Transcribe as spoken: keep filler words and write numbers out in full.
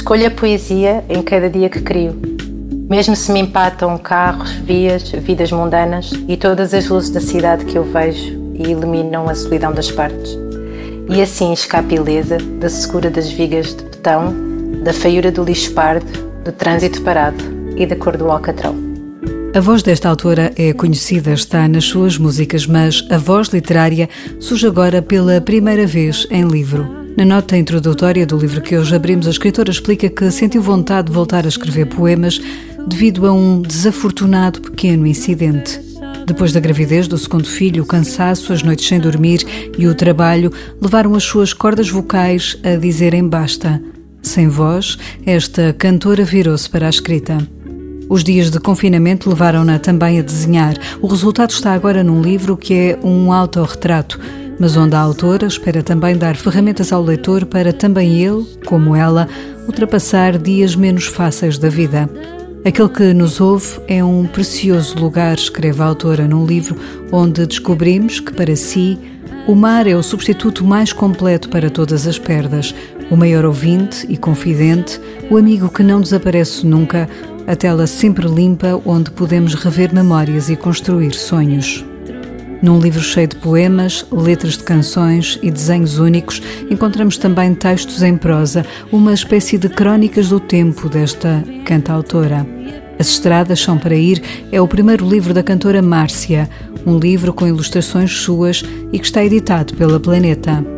Escolho a poesia em cada dia que crio. Mesmo se me empatam carros, vias, vidas mundanas e todas as luzes da cidade que eu vejo e iluminam a solidão das partes. E assim escape ilesa da secura das vigas de betão, da feiura do lixo pardo, do trânsito parado e da cor do alcatrão. A voz desta autora é conhecida, está nas suas músicas, mas a voz literária surge agora pela primeira vez em livro. Na nota introdutória do livro que hoje abrimos, a escritora explica que sentiu vontade de voltar a escrever poemas devido a um desafortunado pequeno incidente. Depois da gravidez do segundo filho, o cansaço, as noites sem dormir e o trabalho levaram as suas cordas vocais a dizerem basta. Sem voz, esta cantora virou-se para a escrita. Os dias de confinamento levaram-na também a desenhar. O resultado está agora num livro que é um autorretrato, mas onde a autora espera também dar ferramentas ao leitor para também ele, como ela, ultrapassar dias menos fáceis da vida. Aquele que nos ouve é um precioso lugar, escreve a autora num livro onde descobrimos que, para si, o mar é o substituto mais completo para todas as perdas, o maior ouvinte e confidente, o amigo que não desaparece nunca, a tela sempre limpa onde podemos rever memórias e construir sonhos. Num livro cheio de poemas, letras de canções e desenhos únicos, encontramos também textos em prosa, uma espécie de crónicas do tempo desta cantautora. As Estradas São para Ir é o primeiro livro da cantora Márcia, um livro com ilustrações suas e que está editado pela Planeta.